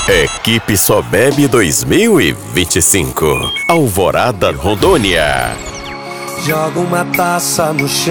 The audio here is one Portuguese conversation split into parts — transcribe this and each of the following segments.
Equipe Só Bebe 2025, Alvorada, Rondônia. Joga uma taça no chão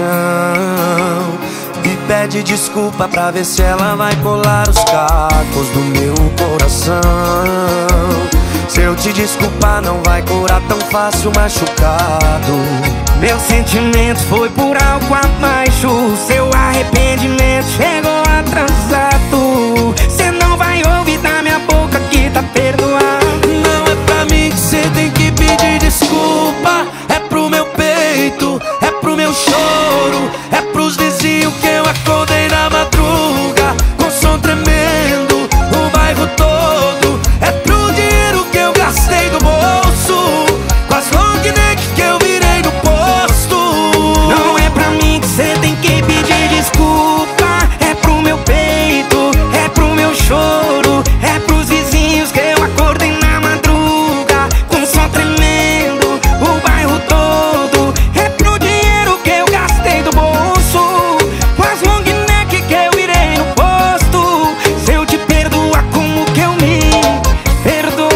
e pede desculpa pra ver se ela vai colar os cacos do meu coração. Se eu te desculpar não vai curar tão fácil machucado. Meu sentimento foi por algo abaixo, seu arrependimento chegou atrasado. Cê não vai ouvir da minha boca que tá perdoado. Não é pra mim que cê tem que pedir desculpa, é pro meu peito, é pro meu choro, é pros vizinhos que eu acordei na madruga com som tremendo, o bairro todo. É pro dinheiro que eu gastei do bolso, com as long neck que eu virei no posto. Não é pra mim que cê tem que pedir desculpa, é pro meu peito, é pro meu choro, é pros vizinhos que eu acordei na madruga com som tremendo, o bairro todo. É pro dinheiro que eu gastei do bolso, com as long neck que eu virei no posto. Se eu te perdoar, como que eu me perdoo?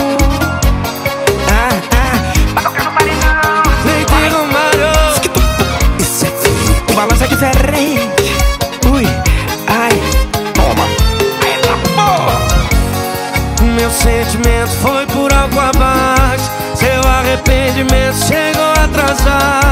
Vai tocar no paredão, Leite Romário. Isso é feio, o balanço é diferente. Ui, ai, toma. Aí tá bom. Meu sentimento foi por algo abaixo, seu arrependimento chegou atrasado.